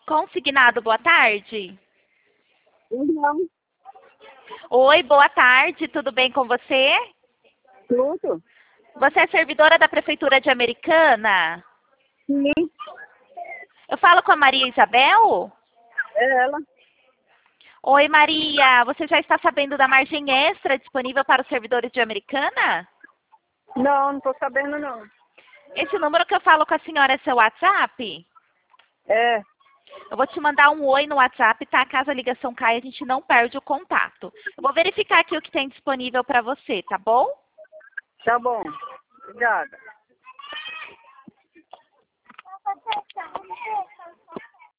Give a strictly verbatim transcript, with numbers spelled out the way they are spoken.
Consignado, boa tarde. Não, Oi, boa tarde, tudo bem com você? tudo. Você é servidora da Prefeitura de Americana? Sim, Eu falo com a Maria Isabel? é ela. Oi, Maria, você já está sabendo da margem extra disponível para os servidores de Americana? Não, não tô sabendo não. Esse número que eu falo com a senhora é seu WhatsApp? É, Eu vou te mandar um oi no WhatsApp, tá? Caso a ligação caia, a gente não perde o contato. Eu vou verificar aqui o que tem disponível para você, tá bom? tá bom. Obrigada.